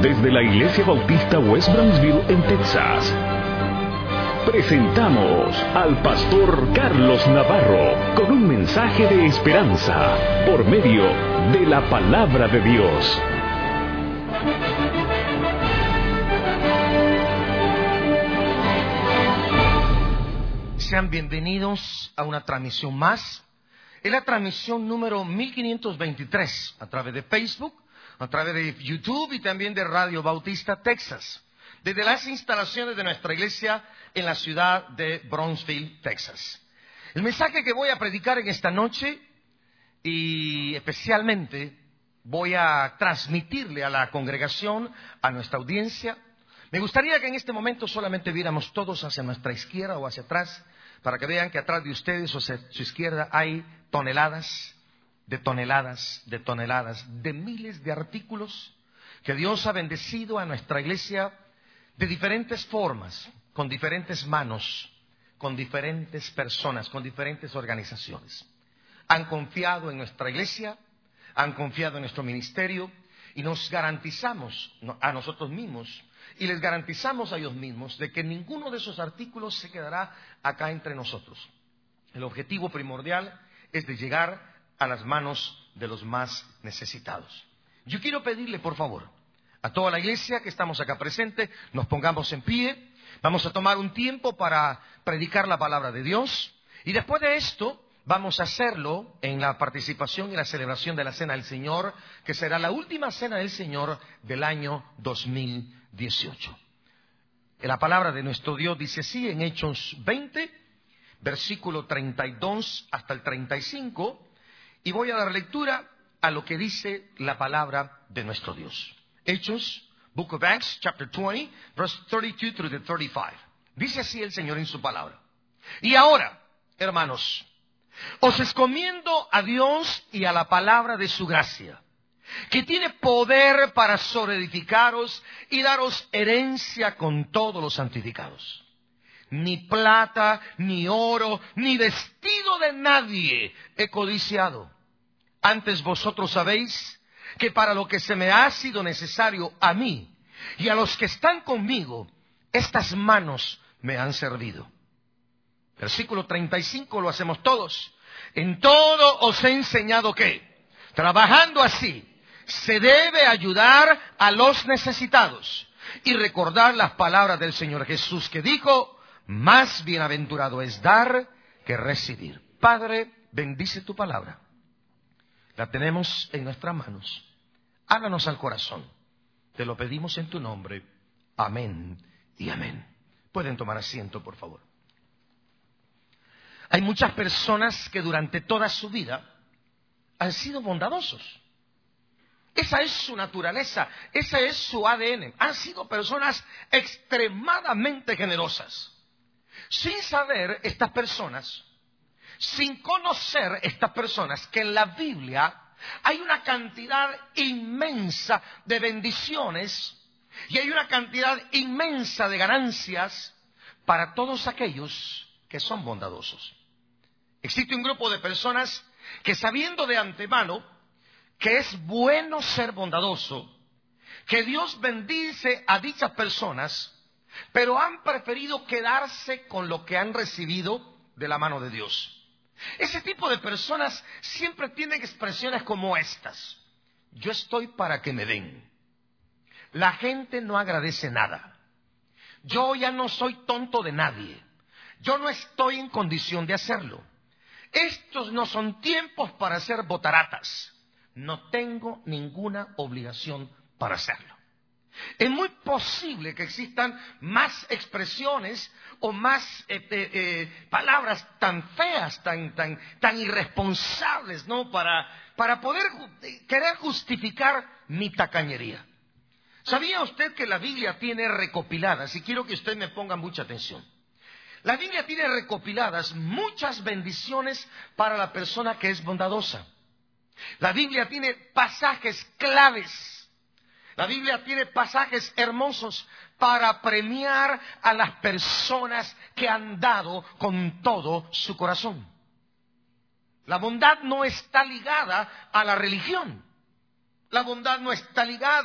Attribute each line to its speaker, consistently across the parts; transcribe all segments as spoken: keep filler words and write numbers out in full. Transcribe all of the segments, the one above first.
Speaker 1: Desde la Iglesia Bautista West Brownsville en Texas, presentamos al pastor Carlos Navarro con un mensaje de esperanza por medio de la palabra de Dios.
Speaker 2: Sean bienvenidos a una transmisión más. Es la transmisión número mil quinientos veintitrés a través de Facebook, a través de YouTube y también de Radio Bautista Texas, desde las instalaciones de nuestra iglesia en la ciudad de Brownsville, Texas. El mensaje que voy a predicar en esta noche, y especialmente voy a transmitirle a la congregación, a nuestra audiencia, me gustaría que en este momento solamente viéramos todos hacia nuestra izquierda o hacia atrás, para que vean que atrás de ustedes o hacia su izquierda hay toneladas de toneladas, de toneladas, de miles de artículos que Dios ha bendecido a nuestra iglesia de diferentes formas, con diferentes manos, con diferentes personas, con diferentes organizaciones. Han confiado en nuestra iglesia, han confiado en nuestro ministerio y nos garantizamos a nosotros mismos y les garantizamos a ellos mismos de que ninguno de esos artículos se quedará acá entre nosotros. El objetivo primordial es de llegar a las manos de los más necesitados. Yo quiero pedirle, por favor, a toda la iglesia que estamos acá presente, nos pongamos en pie. Vamos a tomar un tiempo para predicar la palabra de Dios. Y después de esto, vamos a hacerlo en la participación y la celebración de la Cena del Señor, que será la última Cena del Señor del año dos mil dieciocho. La palabra de nuestro Dios dice así en Hechos veinte, versículo treinta y dos hasta el treinta y cinco. Y voy a dar lectura a lo que dice la palabra de nuestro Dios. Hechos, Book of Acts, chapter veinte, verse thirty-two through the thirty-five. Dice así el Señor en su palabra. Y ahora, hermanos, os encomiendo a Dios y a la palabra de su gracia, que tiene poder para sobreedificaros y daros herencia con todos los santificados. Ni plata, ni oro, ni vestido de nadie he codiciado. Antes vosotros sabéis que para lo que se me ha sido necesario a mí y a los que están conmigo, estas manos me han servido. Versículo treinta y cinco, lo hacemos todos. En todo os he enseñado que, trabajando así, se debe ayudar a los necesitados y recordar las palabras del Señor Jesús que dijo: más bienaventurado es dar que recibir. Padre, bendice tu palabra. La tenemos en nuestras manos. Háblanos al corazón. Te lo pedimos en tu nombre. Amén y amén. Pueden tomar asiento, por favor. Hay muchas personas que durante toda su vida han sido bondadosos. Esa es su naturaleza, ese es su A D N. Han sido personas extremadamente generosas. Sin saber estas personas, sin conocer estas personas, que en la Biblia hay una cantidad inmensa de bendiciones y hay una cantidad inmensa de ganancias para todos aquellos que son bondadosos. Existe un grupo de personas que, sabiendo de antemano que es bueno ser bondadoso, que Dios bendice a dichas personas, pero han preferido quedarse con lo que han recibido de la mano de Dios. Ese tipo de personas siempre tienen expresiones como estas: yo estoy para que me den. La gente no agradece nada. Yo ya no soy tonto de nadie. Yo no estoy en condición de hacerlo. Estos no son tiempos para hacer botaratas. No tengo ninguna obligación para hacerlo. Es muy posible que existan más expresiones o más eh, eh, eh, palabras tan feas, tan, tan, tan irresponsables, ¿no? Para, para poder ju- querer justificar mi tacañería. ¿Sabía usted que la Biblia tiene recopiladas? Y quiero que usted me ponga mucha atención. La Biblia tiene recopiladas muchas bendiciones para la persona que es bondadosa. La Biblia tiene pasajes claves. La Biblia tiene pasajes hermosos para premiar a las personas que han dado con todo su corazón. La bondad no está ligada a la religión. La bondad no está ligada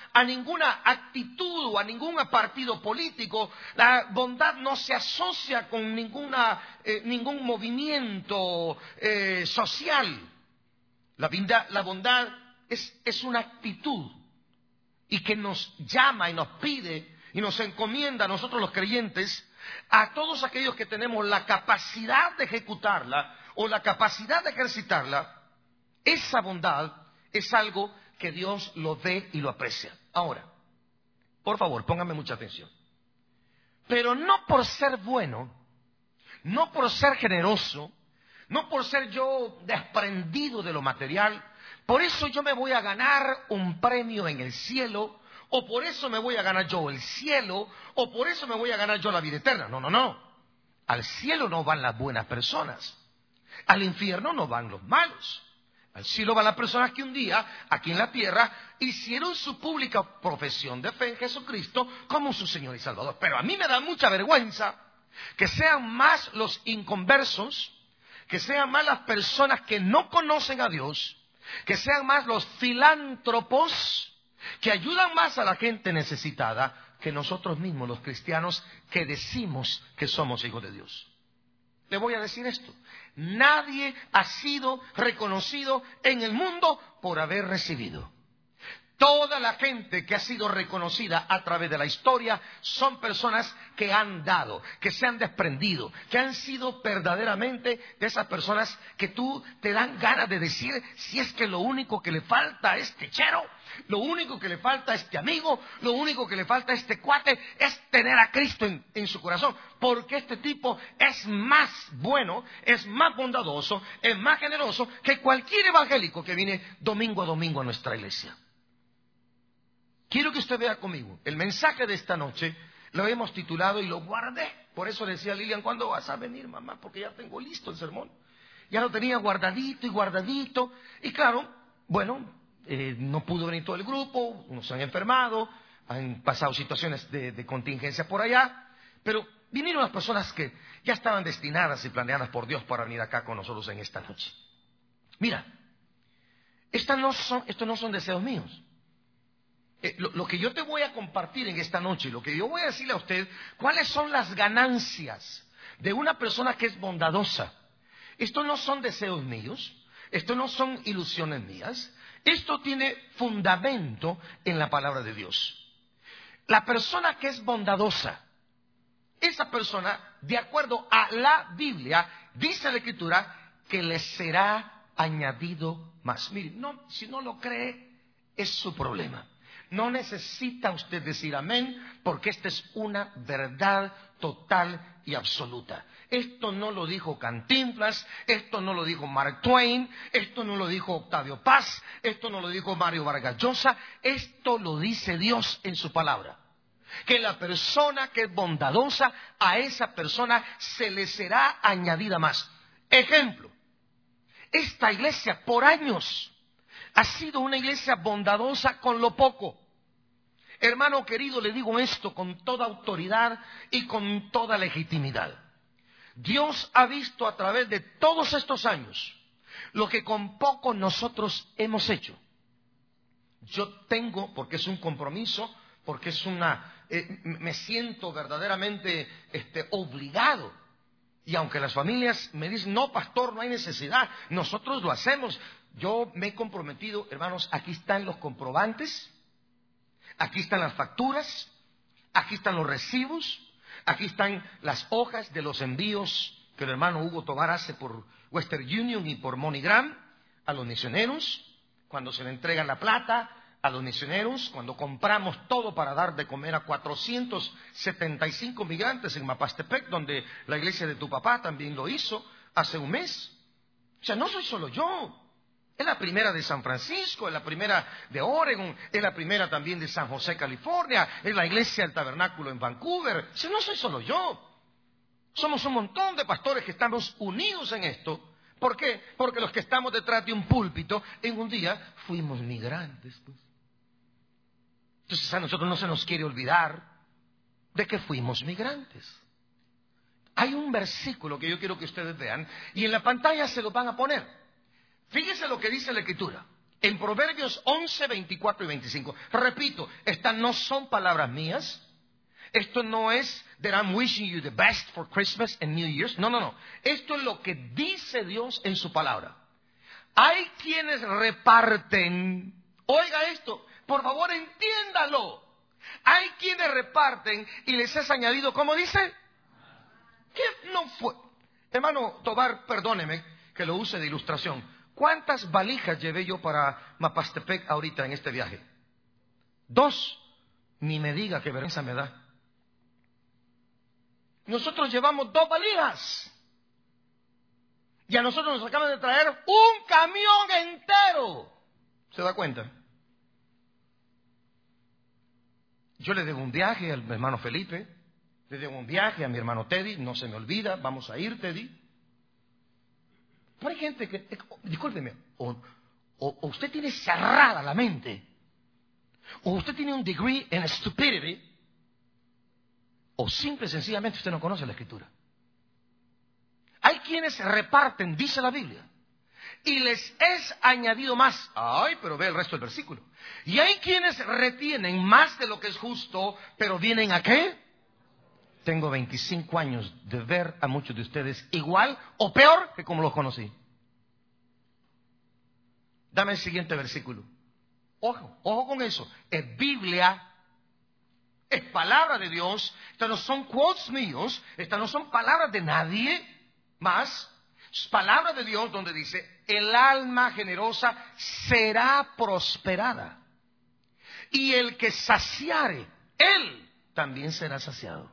Speaker 2: a ninguna actitud o a ningún partido político. La bondad no se asocia con ninguna, eh, ningún movimiento eh, social. La bondad, la bondad es, es una actitud y que nos llama y nos pide y nos encomienda a nosotros los creyentes, a todos aquellos que tenemos la capacidad de ejecutarla o la capacidad de ejercitarla. Esa bondad es algo que Dios lo ve y lo aprecia. Ahora, por favor, pónganme mucha atención. Pero no por ser bueno, no por ser generoso, no por ser yo desprendido de lo material, por eso yo me voy a ganar un premio en el cielo, o por eso me voy a ganar yo el cielo, o por eso me voy a ganar yo la vida eterna. No, no, no. Al cielo no van las buenas personas. Al infierno no van los malos. Al cielo van las personas que un día, aquí en la tierra, hicieron su pública profesión de fe en Jesucristo como su Señor y Salvador. Pero a mí me da mucha vergüenza que sean más los inconversos, que sean más las personas que no conocen a Dios, que sean más los filántropos, que ayudan más a la gente necesitada que nosotros mismos, los cristianos, que decimos que somos hijos de Dios. Le voy a decir esto: nadie ha sido reconocido en el mundo por haber recibido. Toda la gente que ha sido reconocida a través de la historia son personas que han dado, que se han desprendido, que han sido verdaderamente de esas personas que tú te dan ganas de decir, si es que lo único que le falta a este chero, lo único que le falta a este amigo, lo único que le falta a este cuate es tener a Cristo en, en su corazón. Porque este tipo es más bueno, es más bondadoso, es más generoso que cualquier evangélico que viene domingo a domingo a nuestra iglesia. Quiero que usted vea conmigo el mensaje de esta noche. Lo hemos titulado y lo guardé. Por eso le decía a Lilian, ¿cuándo vas a venir, mamá? Porque ya tengo listo el sermón. Ya lo tenía guardadito y guardadito. Y claro, bueno, eh, no pudo venir todo el grupo, unos se han enfermado, han pasado situaciones de, de contingencia por allá. Pero vinieron las personas que ya estaban destinadas y planeadas por Dios para venir acá con nosotros en esta noche. Mira, estas no son, estos no son deseos míos. Eh, lo, lo que yo te voy a compartir en esta noche, lo que yo voy a decirle a usted, cuáles son las ganancias de una persona que es bondadosa. Esto no son deseos míos, esto no son ilusiones mías, esto tiene fundamento en la palabra de Dios. La persona que es bondadosa, esa persona, de acuerdo a la Biblia, dice la Escritura que le será añadido más. Mire, no, si no lo cree, es su problema. No necesita usted decir amén, porque esta es una verdad total y absoluta. Esto no lo dijo Cantinflas, esto no lo dijo Mark Twain, esto no lo dijo Octavio Paz, esto no lo dijo Mario Vargas Llosa, esto lo dice Dios en su palabra. Que la persona que es bondadosa, a esa persona se le será añadida más. Ejemplo, esta iglesia por años ha sido una iglesia bondadosa con lo poco. Hermano querido, le digo esto con toda autoridad y con toda legitimidad. Dios ha visto a través de todos estos años lo que con poco nosotros hemos hecho. Yo tengo, porque es un compromiso, porque es una, eh, me siento verdaderamente este, obligado. Y aunque las familias me dicen, no, pastor, no hay necesidad, nosotros lo hacemos. Yo me he comprometido, hermanos, aquí están los comprobantes, aquí están las facturas, aquí están los recibos, aquí están las hojas de los envíos que el hermano Hugo Tobar hace por Western Union y por MoneyGram a los misioneros, cuando se le entrega la plata a los misioneros, cuando compramos todo para dar de comer a cuatrocientos setenta y cinco migrantes en Mapastepec, donde la iglesia de tu papá también lo hizo hace un mes. O sea, no soy solo yo. Es la primera de San Francisco, es la primera de Oregon, es la primera también de San José, California, es la iglesia del Tabernáculo en Vancouver. O sea, no soy solo yo. Somos un montón de pastores que estamos unidos en esto. ¿Por qué? Porque los que estamos detrás de un púlpito, en un día fuimos migrantes, pues. Entonces a nosotros no se nos quiere olvidar de que fuimos migrantes. Hay un versículo que yo quiero que ustedes vean y en la pantalla se lo van a poner. Fíjese lo que dice la Escritura. En Proverbios once, veinticuatro y veinticinco. Repito, estas no son palabras mías. Esto no es that I'm wishing you the best for Christmas and New Year's. No, no, no. Esto es lo que dice Dios en su palabra. Hay quienes reparten. Oiga esto, por favor entiéndalo. Hay quienes reparten y les es añadido, ¿cómo dice? ¿Qué no fue? Hermano Tobar, perdóneme que lo use de ilustración. ¿Cuántas valijas llevé yo para Mapastepec ahorita en este viaje? Dos. Ni me diga qué vergüenza me da. Nosotros llevamos dos valijas. Y a nosotros nos acaban de traer un camión entero. ¿Se da cuenta? Yo le debo un viaje al hermano Felipe. Le debo un viaje a mi hermano Teddy. No se me olvida. Vamos a ir, Teddy. Pero hay gente que... Discúlpeme. O, o, o usted tiene cerrada la mente. O usted tiene un degree en stupidity. O simple y sencillamente usted no conoce la Escritura. Hay quienes reparten, dice la Biblia, y les es añadido más. Ay, pero ve el resto del versículo. Y hay quienes retienen más de lo que es justo, pero vienen a ¿qué? Tengo veinticinco años de ver a muchos de ustedes igual o peor que como los conocí. Dame el siguiente versículo. Ojo, ojo con eso. Es Biblia. Es palabra de Dios. Estas no son quotes míos. Estas no son palabras de nadie más. Es palabra de Dios donde dice: el alma generosa será prosperada. Y el que saciare, él también será saciado.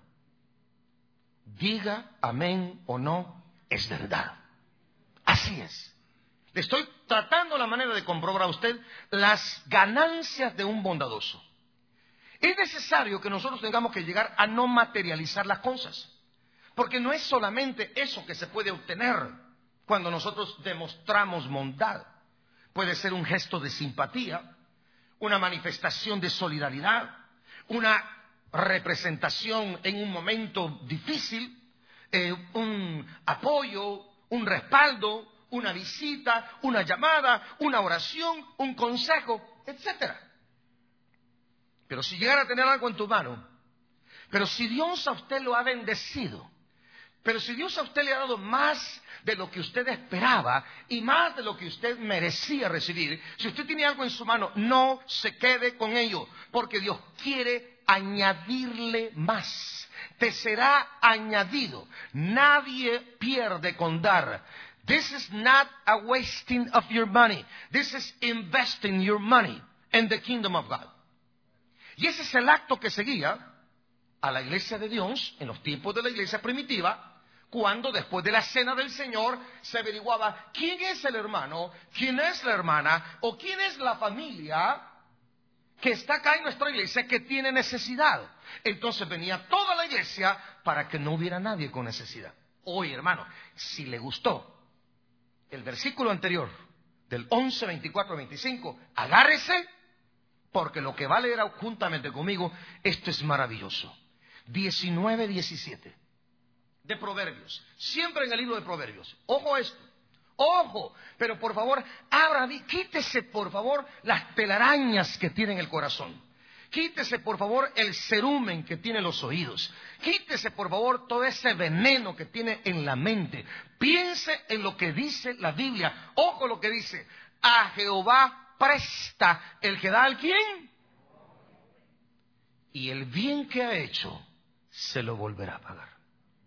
Speaker 2: Diga amén o no, es verdad. Así es. Le estoy tratando la manera de comprobar a usted las ganancias de un bondadoso. Es necesario que nosotros tengamos que llegar a no materializar las cosas. Porque no es solamente eso que se puede obtener cuando nosotros demostramos bondad. Puede ser un gesto de simpatía, una manifestación de solidaridad, una representación en un momento difícil, eh, un apoyo, un respaldo, una visita, una llamada, una oración, un consejo, etcétera. Pero si llegara a tener algo en tu mano, pero si Dios a usted lo ha bendecido, pero si Dios a usted le ha dado más de lo que usted esperaba y más de lo que usted merecía recibir, si usted tiene algo en su mano, no se quede con ello, porque Dios quiere añadirle más. Te será añadido. Nadie pierde con dar. This is not a wasting of your money. This is investing your money in the kingdom of God. Y ese es el acto que seguía a la iglesia de Dios en los tiempos de la iglesia primitiva, cuando después de la cena del Señor se averiguaba quién es el hermano, quién es la hermana o quién es la familia que está acá en nuestra iglesia que tiene necesidad. Entonces venía toda la iglesia para que no hubiera nadie con necesidad. Oye, hermano, si le gustó el versículo anterior del once, veinticuatro, veinticinco, agárrese, porque lo que va a leer juntamente conmigo, esto es maravilloso. diecinueve, diecisiete de Proverbios, siempre en el libro de Proverbios. Ojo a esto, ojo, pero por favor, abra, quítese por favor las telarañas que tiene en el corazón. Quítese por favor el cerumen que tiene en los oídos. Quítese por favor todo ese veneno que tiene en la mente. Piense en lo que dice la Biblia. Ojo lo que dice: a Jehová presta el que da al quién, y el bien que ha hecho se lo volverá a pagar.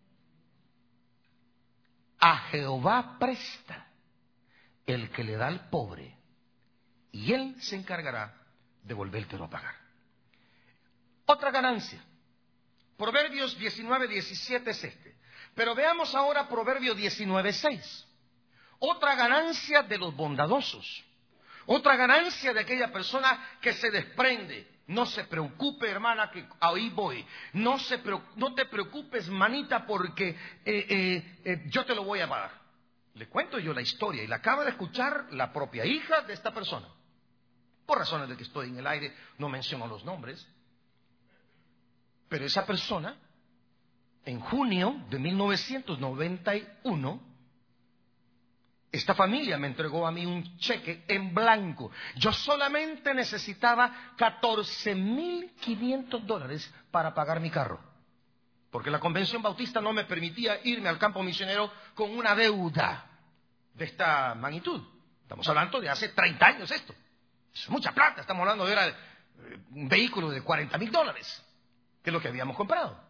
Speaker 2: A Jehová presta el que le da al pobre, y él se encargará de volvértelo a pagar. Otra ganancia. Proverbios diecinueve, diecisiete es este. Pero veamos ahora Proverbios diecinueve, seis. Otra ganancia de los bondadosos. Otra ganancia de aquella persona que se desprende. No se preocupe, hermana, que ahí voy. No, se, no te preocupes, manita, porque eh, eh, eh, yo te lo voy a pagar. Le cuento yo la historia y la acaba de escuchar la propia hija de esta persona. Por razones de que estoy en el aire, no menciono los nombres. Pero esa persona, en junio de mil novecientos noventa y uno, esta familia me entregó a mí un cheque en blanco. Yo solamente necesitaba catorce mil quinientos dólares para pagar mi carro, porque la Convención Bautista no me permitía irme al campo misionero con una deuda de esta magnitud. Estamos hablando de hace treinta años esto. Es mucha plata. Estamos hablando de era un vehículo de cuarenta mil dólares, que es lo que habíamos comprado.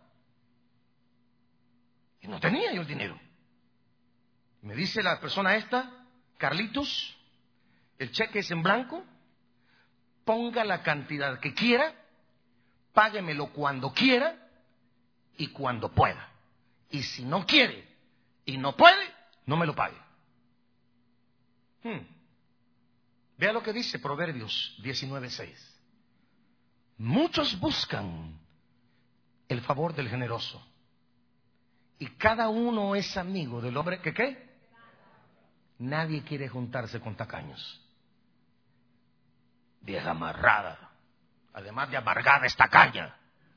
Speaker 2: Y no tenía yo el dinero. Me dice la persona esta, Carlitos, el cheque es en blanco, ponga la cantidad que quiera, páguemelo cuando quiera y cuando pueda. Y si no quiere y no puede, no me lo pague. Hmm. Vea lo que dice Proverbios diecinueve seis. Muchos buscan el favor del generoso, y cada uno es amigo del hombre que ¿qué? Nadie quiere juntarse con tacaños. Vieja amarrada, además de amargada es tacaña.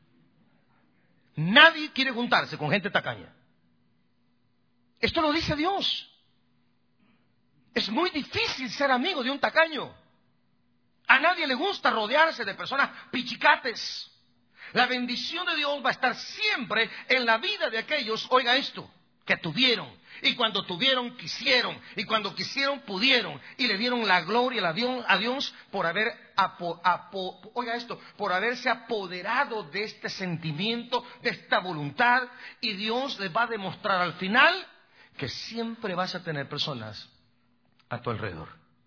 Speaker 2: Nadie quiere juntarse con gente tacaña. Esto lo dice Dios. Es muy difícil ser amigo de un tacaño. A nadie le gusta rodearse de personas pichicates. La bendición de Dios va a estar siempre en la vida de aquellos, oiga esto, que tuvieron. Y cuando tuvieron, quisieron. Y cuando quisieron, pudieron. Y le dieron la gloria a Dios por haber, apo, apo, oiga esto, por haberse apoderado de este sentimiento, de esta voluntad. Y Dios les va a demostrar al final que siempre vas a tener personas a tu alrededor.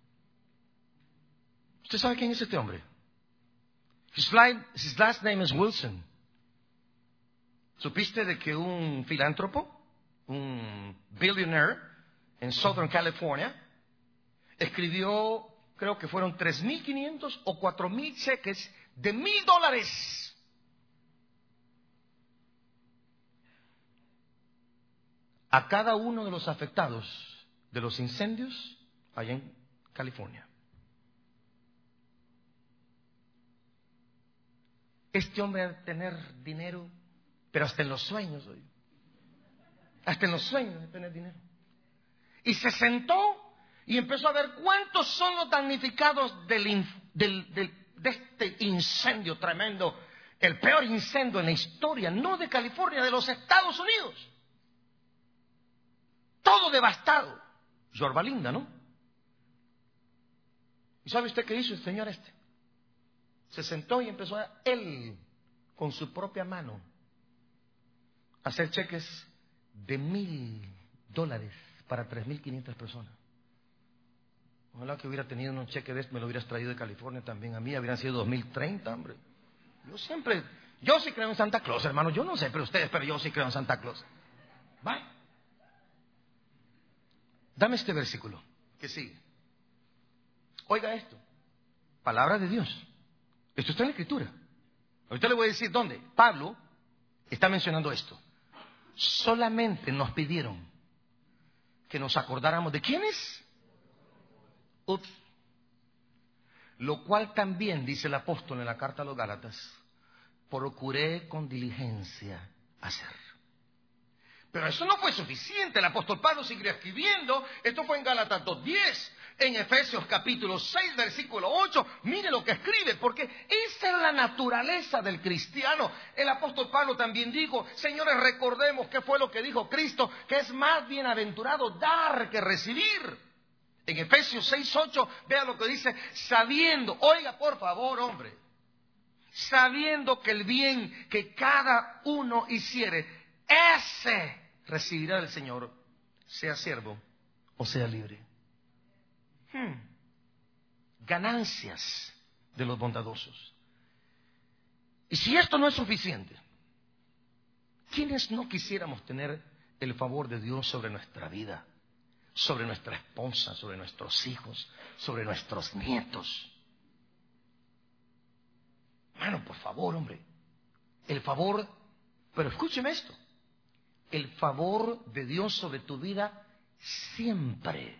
Speaker 2: ¿Usted sabe quién es este hombre? His, life, his last name is Wilson. ¿Supiste de que un filántropo, un billionaire en Southern California, escribió, creo que fueron tres mil quinientos o cuatro mil cheques de mil dólares? A cada uno de los afectados de los incendios allá en California. Este hombre va a tener dinero, pero hasta en los sueños, hoy. Hasta en los sueños de tener dinero. Y se sentó y empezó a ver cuántos son los damnificados del, del, del, de este incendio tremendo, el peor incendio en la historia, no de California, de los Estados Unidos. Todo devastado. Yorba linda, ¿no? ¿Y sabe usted qué hizo el señor este? Se sentó y empezó a él, con su propia mano, a hacer cheques de mil dólares para tres mil quinientas personas. Ojalá que hubiera tenido un cheque de este, me lo hubieras traído de California también a mí, habrían sido dos mil treinta, hombre. Yo siempre, yo sí creo en Santa Claus, hermano, yo no sé, pero ustedes, pero yo sí creo en Santa Claus. ¿Va? Dame este versículo que sigue. Oiga esto, palabra de Dios. Esto está en la Escritura. Ahorita le voy a decir dónde. Pablo está mencionando esto. Solamente nos pidieron que nos acordáramos de quiénes. Ups. Lo cual también, dice el apóstol en la carta a los Gálatas, procuré con diligencia hacer. Pero eso no fue suficiente. El apóstol Pablo siguió escribiendo. Esto fue en Gálatas dos diez. En Efesios capítulo seis, versículo ocho, mire lo que escribe, porque esa es la naturaleza del cristiano. El apóstol Pablo también dijo, señores, recordemos qué fue lo que dijo Cristo, que es más bienaventurado dar que recibir. En Efesios seis ocho, vea lo que dice, sabiendo, oiga por favor, hombre, sabiendo que el bien que cada uno hiciere, ese recibirá del Señor, sea siervo o sea libre. Hmm. Ganancias de los bondadosos. Y si esto no es suficiente, ¿quiénes no quisiéramos tener el favor de Dios sobre nuestra vida, sobre nuestra esposa, sobre nuestros hijos, sobre nuestros nietos? Hermano, por favor, hombre, el favor, pero escúcheme esto, el favor de Dios sobre tu vida siempre.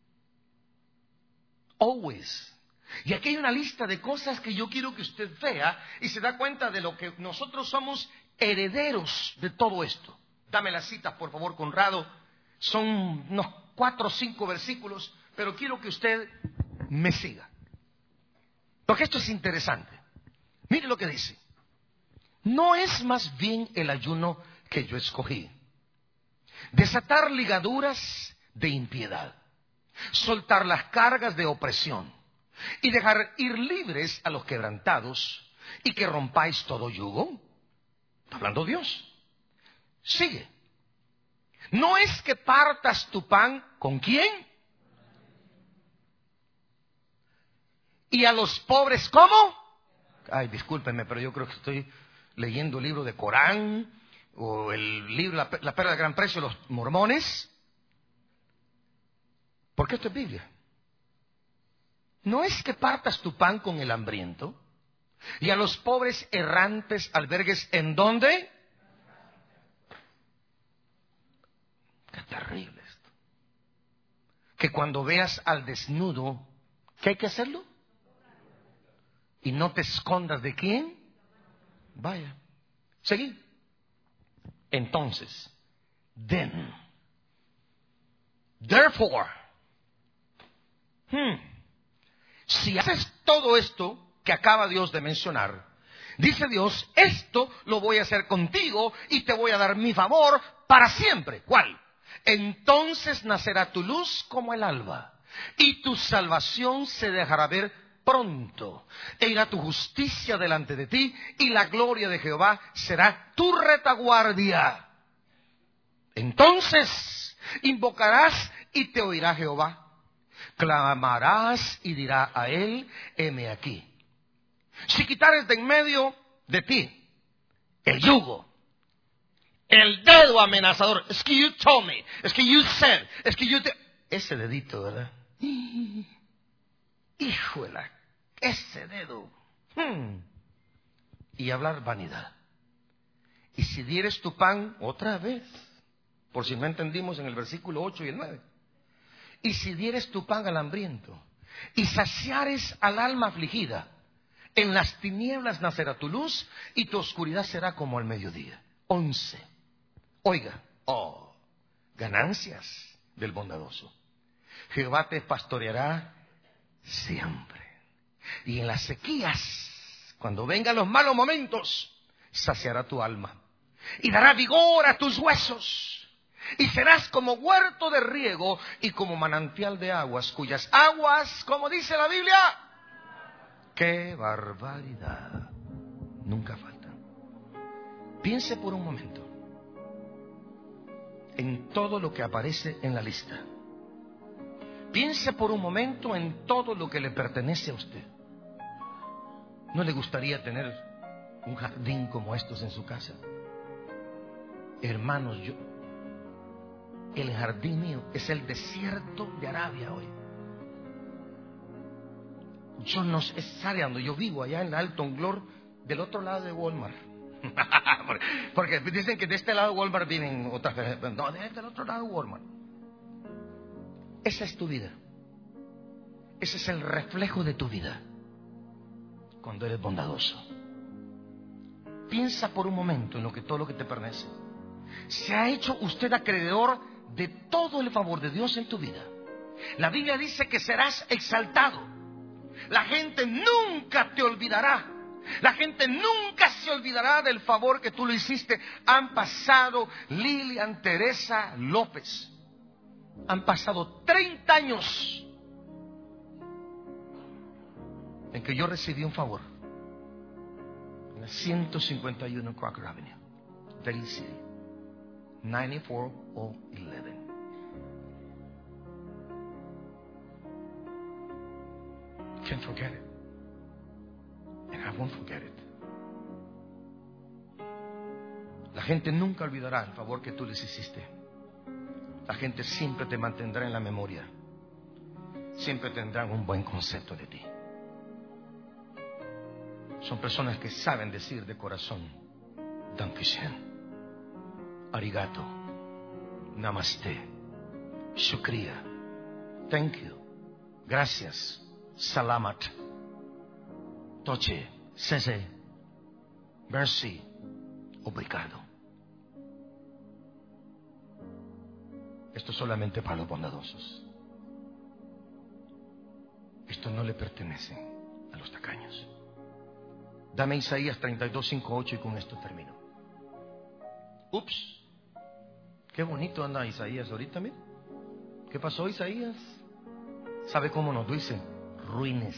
Speaker 2: Always. Y aquí hay una lista de cosas que yo quiero que usted vea y se da cuenta de lo que nosotros somos herederos de todo esto. Dame las citas, por favor, Conrado. Son unos cuatro o cinco versículos, pero quiero que usted me siga. Porque esto es interesante. Mire lo que dice. ¿No es más bien el ayuno que yo escogí? Desatar ligaduras de impiedad, soltar las cargas de opresión y dejar ir libres a los quebrantados y que rompáis todo yugo. Está hablando Dios. Sigue. ¿No es que partas tu pan con quién? Y a los pobres, ¿cómo? Ay, discúlpenme, pero yo creo que estoy leyendo el libro de Corán o el libro La, la Perla de Gran Precio de los Mormones. Porque esto es Biblia. ¿No es que partas tu pan con el hambriento y a los pobres errantes albergues en dónde? Qué terrible esto. Que cuando veas al desnudo, ¿qué hay que hacerlo? Y no te escondas de quién. Vaya. Seguí. Entonces, then, therefore, hmm, si haces todo esto que acaba Dios de mencionar, dice Dios, esto lo voy a hacer contigo y te voy a dar mi favor para siempre. ¿Cuál? Entonces nacerá tu luz como el alba y tu salvación se dejará ver pronto. E irá tu justicia delante de ti y la gloria de Jehová será tu retaguardia. Entonces invocarás y te oirá Jehová. Clamarás y dirá a él, heme aquí. Si quitares de en medio de ti el yugo, el dedo amenazador, es que you told me, es que you said, es que you te... Ese dedito, ¿verdad? Híjola, ese dedo. Hmm. Y hablar vanidad. Y si dieres tu pan, otra vez, por si no entendimos en el versículo ocho y el nueve. Y si dieres tu pan al hambriento, y saciares al alma afligida, en las tinieblas nacerá tu luz, y tu oscuridad será como al mediodía. Once. Oiga, oh, ganancias del bondadoso. Jehová te pastoreará siempre. Y en las sequías, cuando vengan los malos momentos, saciará tu alma. Y dará vigor a tus huesos. Y serás como huerto de riego y como manantial de aguas, cuyas aguas, como dice la Biblia, ¡qué barbaridad! Nunca faltan. Piense por un momento en todo lo que aparece en la lista. Piense por un momento en todo lo que le pertenece a usted. ¿No le gustaría tener un jardín como estos en su casa? Hermanos, yo, el jardín mío es el desierto de Arabia hoy. Yo no sé, es área donde yo vivo, allá en la Alton Glor, del otro lado de Walmart. Porque dicen que de este lado de Walmart vienen otras personas. No, del otro lado de Walmart. Esa es tu vida. Ese es el reflejo de tu vida cuando eres bondadoso. Piensa por un momento en lo que todo lo que te pertenece. ¿Se ha hecho usted acreedor de todo el favor de Dios en tu vida? La Biblia dice que serás exaltado. La gente nunca te olvidará. La gente nunca se olvidará del favor que tú le hiciste. Han pasado Lilian Teresa López. Han pasado treinta años en que yo recibí un favor en la ciento cincuenta y uno Crocker Avenue, Daly City, nueve cuatro cero once. Can't forget it, and I won't forget it. La gente nunca olvidará el favor que tú les hiciste. La gente siempre te mantendrá en la memoria. Siempre tendrán un buen concepto de ti. Son personas que saben decir de corazón, Dankeschön, Arigato, Namaste, Shukriya, Thank you, Gracias, Salamat, Toche, Sese, Merci, Obrigado. Esto es solamente para los bondadosos. Esto no le pertenece a los tacaños. Dame Isaías treinta y dos, cinco, ocho y con esto termino. Ups. Qué bonito anda Isaías ahorita, mira. ¿Qué pasó, Isaías? ¿Sabe cómo nos dice? Ruines.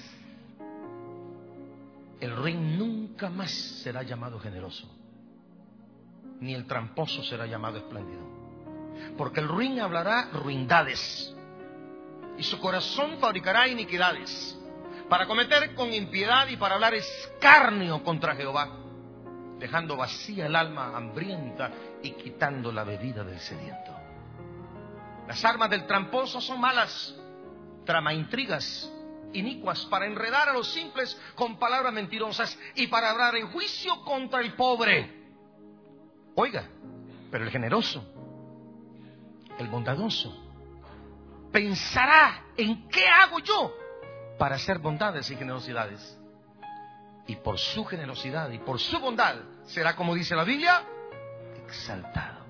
Speaker 2: El ruin nunca más será llamado generoso, ni el tramposo será llamado espléndido, porque el ruin hablará ruindades y su corazón fabricará iniquidades para cometer con impiedad y para hablar escarnio contra Jehová, dejando vacía el alma hambrienta y quitando la bebida del sediento. Las armas del tramposo son malas, trama intrigas inicuas para enredar a los simples con palabras mentirosas y para hablar en juicio contra el pobre. Oiga, pero el generoso, el bondadoso, pensará en qué hago yo para hacer bondades y generosidades. Y por su generosidad y por su bondad será, como dice la Biblia, exaltado.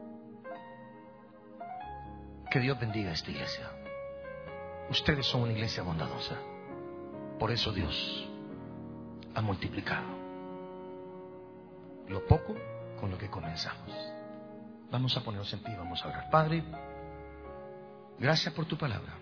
Speaker 2: Que Dios bendiga a esta iglesia. Ustedes son una iglesia bondadosa. Por eso Dios ha multiplicado lo poco con lo que comenzamos. Vamos a ponernos en pie, vamos a orar. Padre, gracias por tu palabra.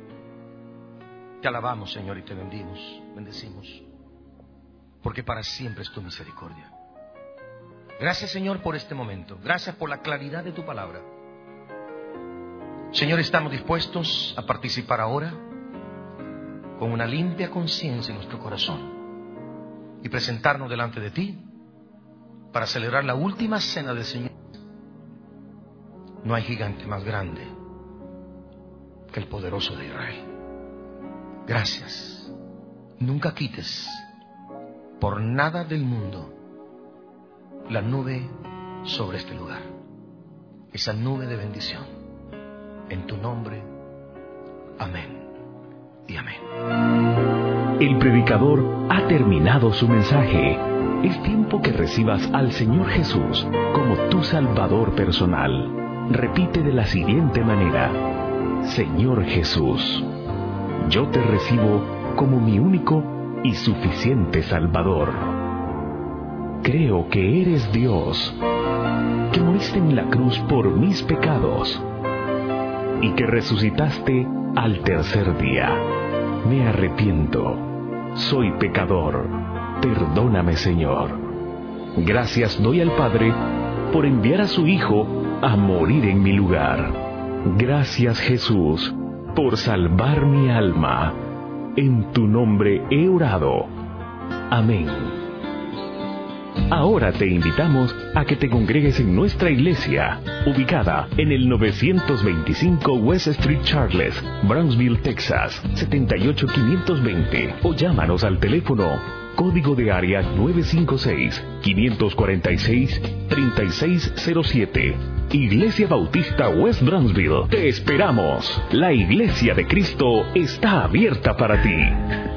Speaker 2: Te alabamos, Señor, y te bendimos, bendecimos, porque para siempre es tu misericordia. Gracias, Señor, por este momento. Gracias por la claridad de tu palabra. Señor, estamos dispuestos a participar ahora con una limpia conciencia en nuestro corazón y presentarnos delante de ti para celebrar la última cena del Señor. No hay gigante más grande que el poderoso de Israel. Gracias. Nunca quites por nada del mundo la nube sobre este lugar, esa nube de bendición. En tu nombre, amén y amén.
Speaker 1: El predicador ha terminado su mensaje. Es tiempo que recibas al Señor Jesús como tu Salvador personal. Repite de la siguiente manera: Señor Jesús, yo te recibo como mi único y suficiente Salvador. Creo que eres Dios, que moriste en la cruz por mis pecados y que resucitaste al tercer día. Me arrepiento, soy pecador, perdóname, Señor. Gracias doy al Padre por enviar a su Hijo a morir en mi lugar. Gracias, Jesús, por salvar mi alma. En tu nombre he orado. Amén. Ahora te invitamos a que te congregues en nuestra iglesia, ubicada en el novecientos veinticinco West Street Charles, Brownsville, Texas, setenta y ocho quinientos veinte, o llámanos al teléfono código de área nueve cinco seis, cinco cuatro seis, tres seis cero siete. Iglesia Bautista West Brownsville. Te esperamos. La Iglesia de Cristo está abierta para ti.